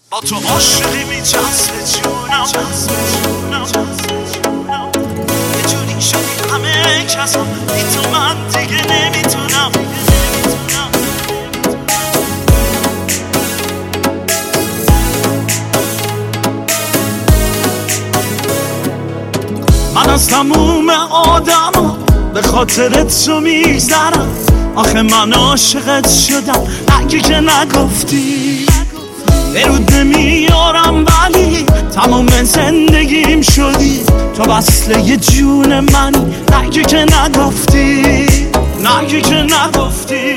با تو عاشقی میچسبه جونم، یه جوری شدی همه کسا بی تو من دیگه نمیتونم. من از تموم آدم به خاطرت تو میگذرم، آخه من عاشقت شدم اگه که نگفتی. برود نمیارم ولی تمام زندگیم شدی، تو وصله جون منی اگه که نگفتی، اگه که نگفتی.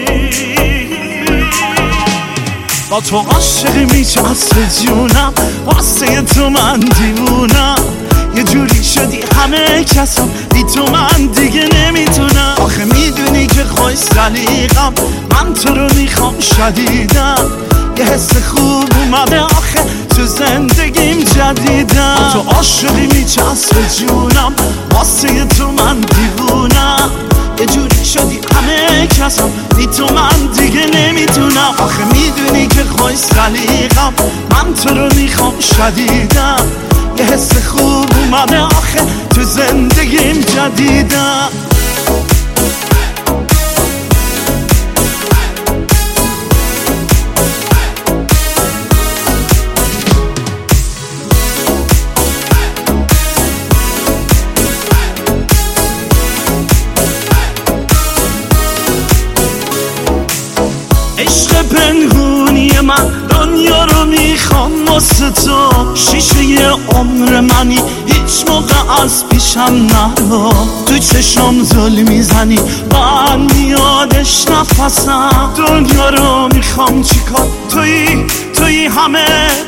با تو عاشقی میچسبه جونم، واسه تو من دیوونم، یه جوری شدی همه کسا بی تو من دیگه نمیتونم. آخه میدونی که خوش سلیقم، من تو رو میخوام شدیدم، یه حس خوب اومده آخه تو زندگیم جدیدم. با تو عاشقی میچسبه جونم، واسه تو من دیوونم، یه جوری شدی همه کسا بی تو من دیگه نمیتونم. آخه میدونی که خوش سلیقم، من تو رو میخوام شدیدم، یه حس خوب اومده آخه تو زندگیم جدیدم. عشق پنهونی من دنیا رو میخوام واسه تو، شیشه عمر منی هیچ موقع از پیشم نرو، تو چشم زل میزنی من میادش نفسم، دنیا رو میخوام چیکار توی همه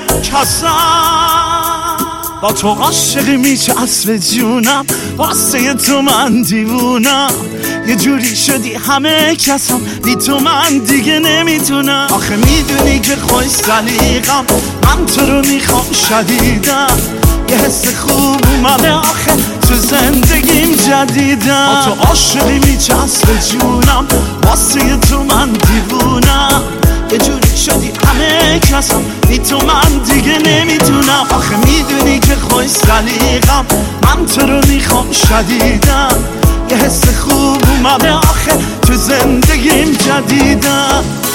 کسم. با تو عاشقی میچسبه جونم، واسه تو من دیوونم، یه جوری شدی همه کسم بی تو من دیگه نمیتونم. آخه میدونی که خوش سلیقم، من تو رو میخوام شدیدم، یه حس خوب اومده آخه تو زندگیم جدیدم. با تو عاشقی میچسبه جونم، واسه تو من دیوونم، یه جوری شدی همه کسم بی تو من دیگه نمیتونم. آخه میدونی که خوش سلیقم، من تو رو میخوام شدیدم، یه حس خوب اومده آخه تو زندگیم جدیدم.